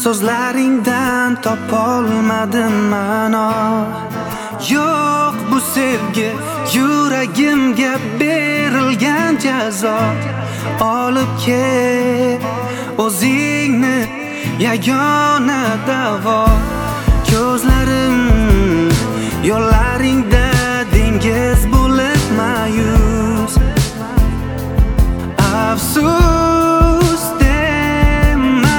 So'zlaringdan topolmadim ma'no. Yo'q bu sevgi, yuragimga berilgan jazo. Olib kel o'zingni yagona davo. Ko'zlarim yo'llaringda dengiz bo'lib ma'yus. Afsus dema,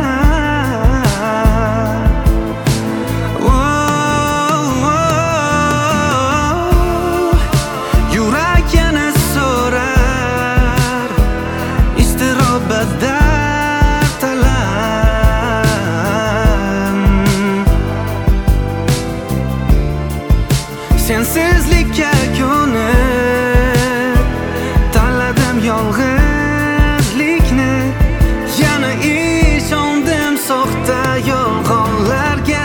yurak yana so'rar, iztirobda sensizlikka ko'nib tanladim yolg'izlikni. Yana ishondim soxta yolg'onlarga.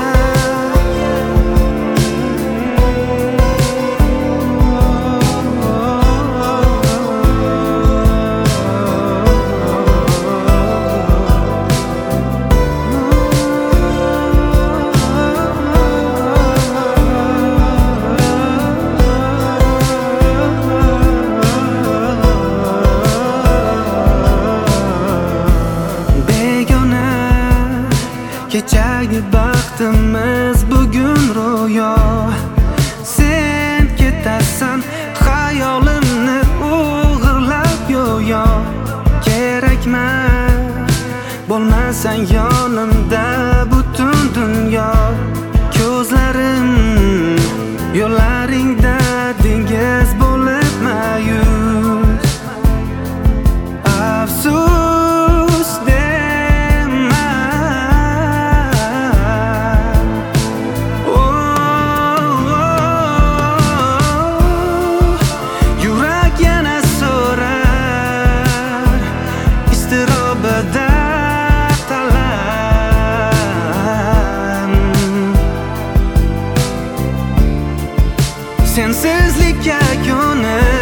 Kechagi baxtimiz bugun ro'yo. Sen ketasan xayolimni o'g'irlab yo'yo. Kerakmas bo'lmasan yonimda butun dunyo. Ko'zlarim yo'llaringda dengiz bo'lib ma'yus. Afsus sensizlikka ko'nib